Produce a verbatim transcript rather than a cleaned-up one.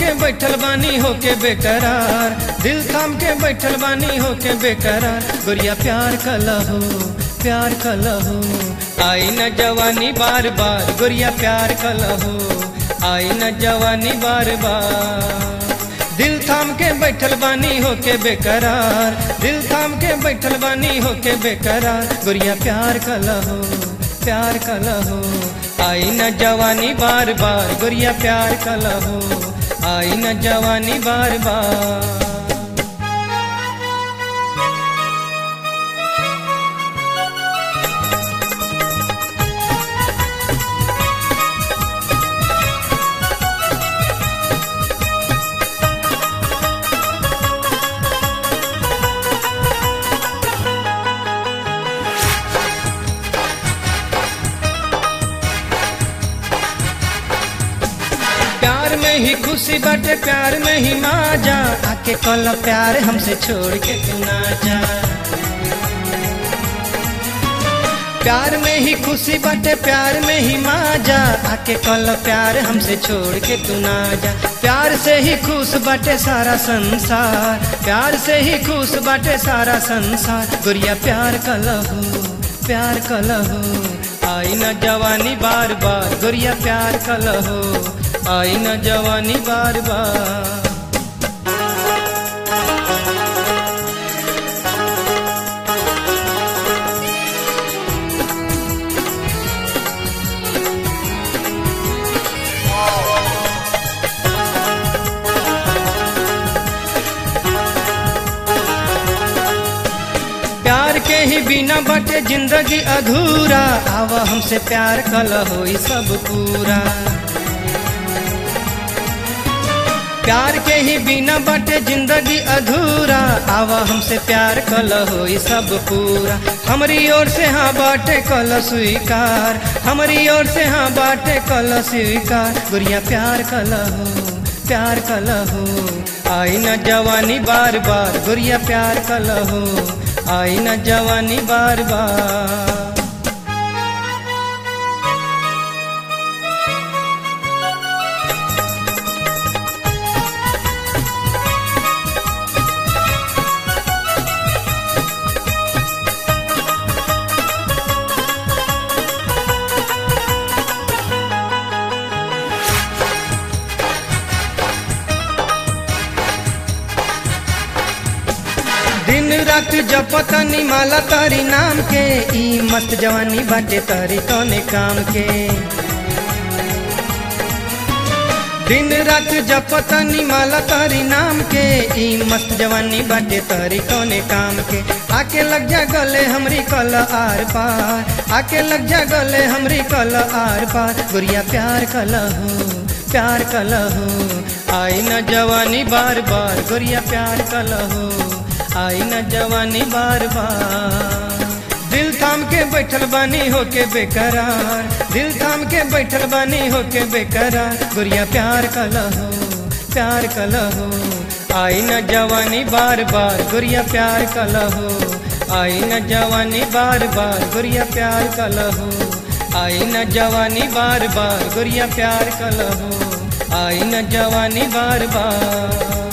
के बैठल बानी होके बेकरार, दिल थाम के बैठल बानी होके बेकरार। गोरिया प्यार कलहो प्यार कलहो, आई न जवानी बार बार। गोरिया प्यार कलहो, आई न जवानी बार बार। दिल थाम के बैठल बानी होके बेकरार, दिल थाम के बैठल बानी होके बेकरार। गोरिया प्यार कलहो प्यार कलहो, आई न जवानी बार बार। गोरिया प्यार कलहो, आई न जवानी बार बार। प्यार में ही खुशी बाटे, प्यार में ही माजा, आके कल प्यार हमसे छोड़ के तू ना जा। प्यार में ही खुशी बाटे, प्यार में ही माजा, आके कल प्यार हमसे छोड़ के तू ना जा। प्यार से ही खुश बाटे सारा संसार, प्यार से ही खुश बाटे सारा संसार। गोरिया प्यार कलहो प्यार कलहो, आई न जवानी बार बार। गोरिया प्यार कलहो, आई न जवानी बार बार। प्यार के ही बिना बटे जिंदगी अधूरा, आवा हमसे प्यार कलहो ई सब पूरा। प्यार के ही बिना बटे जिंदगी अधूरा, आवा हमसे प्यार कलहो ई सब पूरा। हमारी ओर से हाँ बाटे कल स्वीकार, हमारी ओर से हाँ बाटे कल स्वीकार। गोरिया प्यार कलहो प्यार कलहो, आई न जवानी बार बार। गोरिया प्यार कलहो, आई न जवानी बार बार। दिन रात जपतनी माला तारी नाम के, ई मस्त जवानी बाटे तारी कौने काम के। दिन रात जपतनी माला तारी नाम के, ई मस्त जवानी बाटे तारी कौने काम के। आके लग जा गले हमरी कल आर पार, आके लग जा गले हमरी कल आर पार। गोरिया प्यार कलहो प्यार कलहो, आई न जवानी बार बार। गोरिया प्यार कलहो, आई न जवानी बार बार। दिल थाम के बैठल बानी होके बेकरार, दिल थाम के बैठल बानी होके बेकरार। गोरिया प्यार कलहो प्यार कलहो, आई न जवानी बार बार। गोरिया प्यार कलहो, आई न जवानी बार बार। गोरिया प्यार कलहो, आई न जवानी बार बार। गोरिया प्यार कलहो, आई न जवानी बार बार।